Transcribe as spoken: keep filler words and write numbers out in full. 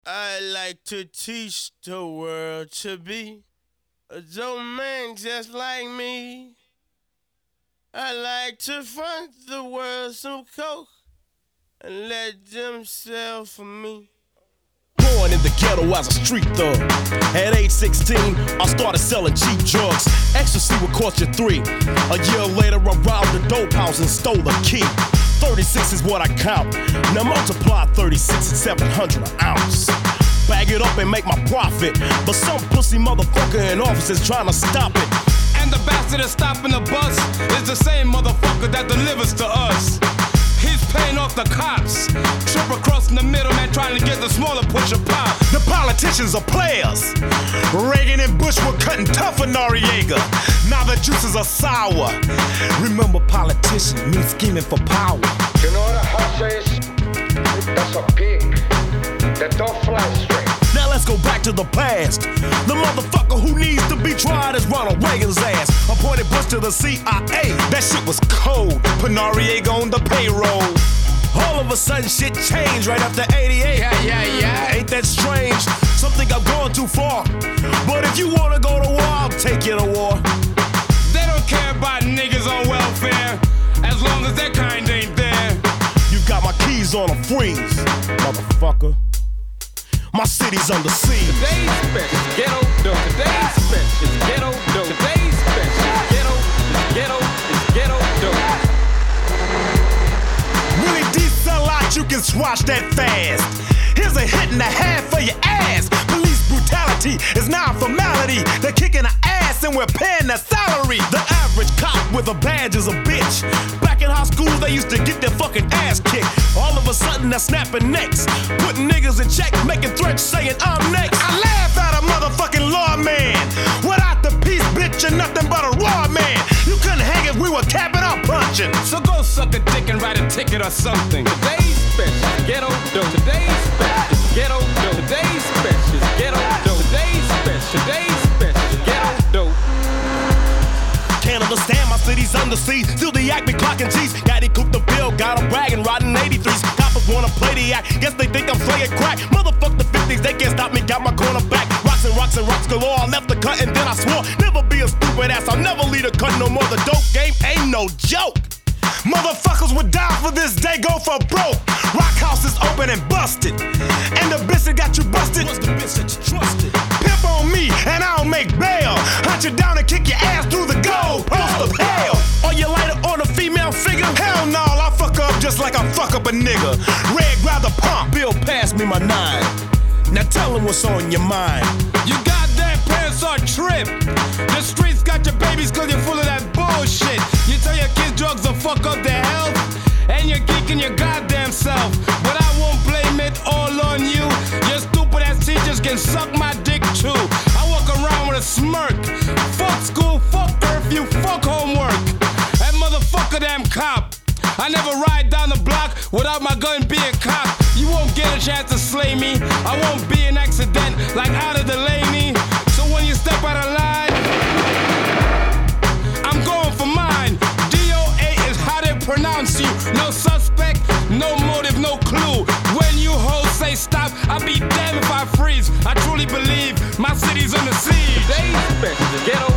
I like to teach the world to be a dope man just like me. I like to front the world some coke and let them sell for me. Born in the ghetto as a street thug. At age sixteen, I started selling cheap drugs. Ecstasy would cost you three. A year later, I robbed a dope house and stole the key. thirty-six is what I count. Now multiply thirty-six and seven hundred an ounce. Bag it up and make my profit. But some pussy motherfucker in office is trying to stop it. And the bastard that's stopping the bus is the same motherfucker that delivers to us. He's paying off the cops. Triple crossing the middleman trying to get the smaller pusher pop. The politicians are players. Reagan and Bush were cutting tough for Noriega. Now the juices are sour. Remember, politician means scheming for power. You know what a hush is? That's a pig that don't fly straight. Now let's go back to the past. The motherfucker who needs to be tried is Ronald Reagan's ass. Appointed Bush to the C I A. That shit was cold. Put Noriega on the payroll. All of a sudden shit changed right after eighty-eight. Yeah, yeah, yeah. Ain't that strange? Some think I've gone too far. But if you wanna go to war, I'll take you to war. They don't care about niggas on welfare as long as that kind ain't there. You got my keys on a freeze, motherfucker. My city's under siege. Today's special is ghetto dope. Today's special is ghetto dope. Today's special is ghetto, is ghetto, is ghetto dope. Willie D sell out, you can swatch that fast. Here's a hit and a half for your ass. Police brutality is now a formality. They're kicking our ass and we're paying their salary. The average cop with a badge is a bitch. Back in high school, they used to get their fucking ass kicked. All of a sudden, they're snapping necks, putting niggas in check, making threats, saying I'm next. I laugh at a motherfucking lawman. Without the peace, bitch, you're nothing but a raw man. You couldn't hang if we were capping or punching. So go suck a dick and write a ticket or something. Today's special is ghetto dope. Today's special is ghetto dope. Today's special is ghetto dope. Today's special, today's special is ghetto dope. Can't understand my city's under siege. Still the act be clocking G's. Got it cooked the bill, got a bragging, riding eighty-threes. Coppers wanna play the act, guess they think I'm slaying crack. Motherfuck the fifties, they can't stop me, got my corner back. Rocks and rocks and rocks galore, I left the cut and then I swore never be a stupid ass, I'll never lead a cut no more. The dope game ain't no joke. Motherfuckers would die for this day, go for broke. Rock house is open and busted. And the bitch that got you busted Was the bitch that you trusted? Pimp on me and I don't make bail. Hunt you down and kick your ass through the gold post of hell. Are you lighter on a female figure? Hell no, I fuck up just like I fuck up a nigga. Red, grab the pump. Bill, pass me my nine. Now tell him what's on your mind. You goddamn parents are tripped. The streets got your babies cause you're full of that bullshit. You tell your kids drugs will fuck up their health, and you're geeking your goddamn self. But I won't blame it all on you. Your stupid ass teachers can suck my dick too. I walk around with a smirk. Fuck school, fuck curfew, fuck homework. That motherfucker damn cop. I never ride down the block without my gun being cocked. You won't get a chance to slay me. I won't be an accident like Otter Delaney. So when you step out of line, I'm going for mine. D O A is how they pronounce you. No suspect, no motive, no clue. When you hoes say stop, I'll be damned if I freeze. I truly believe my city's under siege. Today's special is ghetto